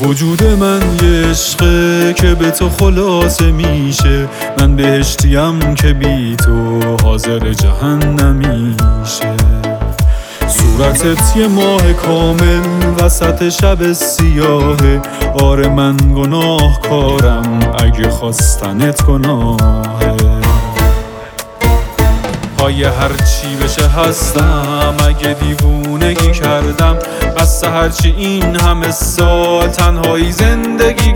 وجود من یه عشقه که به تو خلاصه میشه. من بهشتیم که بی تو حاضر جهنمیشه. صورتت یه ماه کامل وسط شب سیاهه. آره من گناهکارم اگه خواستنت گناهه. هر چی بشه هستم اگه دیوونگی کردم. بس هرچی این همه سال تنهایی زندگی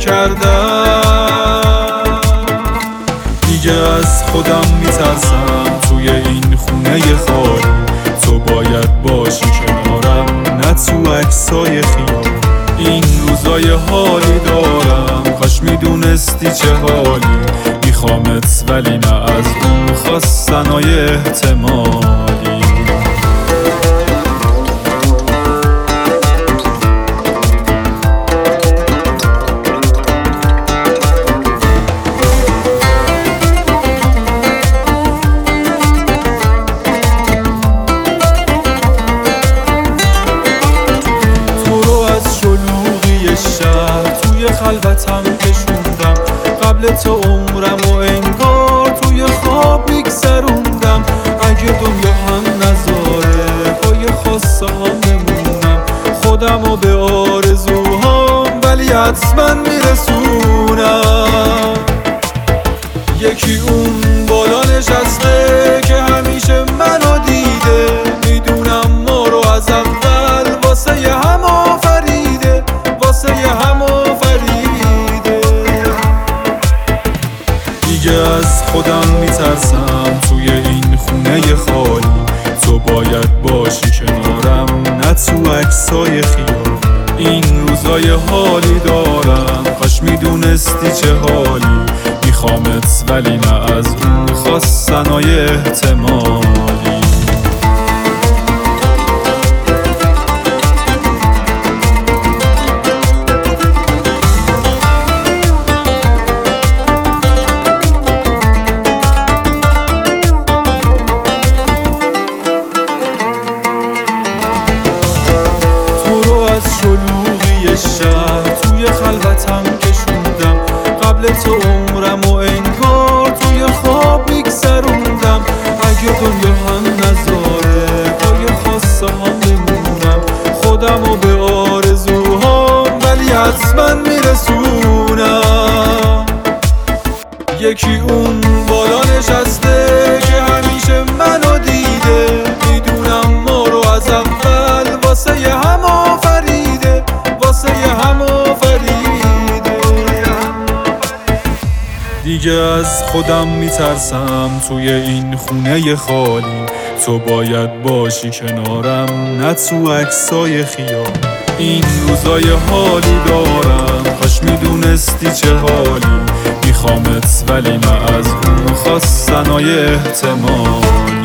کردم. دیگه از خودم میترسم توی این خونه خالی. تو باید باشی کنارم نه تو عکسای خیال. این روزای حالی دارم کاش میدونستی چه حالی. میخوامت ولی نه از اون خواستنای احتمالی. تو رو از شلوغی شهر توی خلوتم کشوندم. قبل تو عمرم و انگار توی خواب میگذروندم. اگه دنیا هم نذاره پای خواسته هم نمونم. خودم و به آرزوهام ولی حتما میرسونم. یکی اون بالا نشسته که همیشه منو دیده. میدونم ما رو از اول واسه هم آفریده. واسه هم آفریده. دیگه از خودم میترسم توی این خونه خالی. تو باید باشی کنارم نه تو عکسای خیال. این روزای حالی دارم کاش میدونستی چه حالی. میخوامت ولی نه از اون خواستنای احتمالی. شلوغی شهر توی خلوتم کشوندم. قبل تو عمرم و انگار توی خواب میگذروندم. اگه دنیا هم نذاره پای خواسته هم بمونم. خودم و به آرزوهام ولی حتما میرسونم. یکی اون بالا نشسته که همیشه منو دیده. میدونم ما رو از اول واسه هم آفریده. واسه هم آفریده. دیگه از خودم میترسم توی این خونه خالی. تو باید باشی کنارم نه تو عکسای خیال. این روزای حالی دارم کاش میدونستی چه حالی. میخوامت ولی نه از اون خواستنای احتمالی.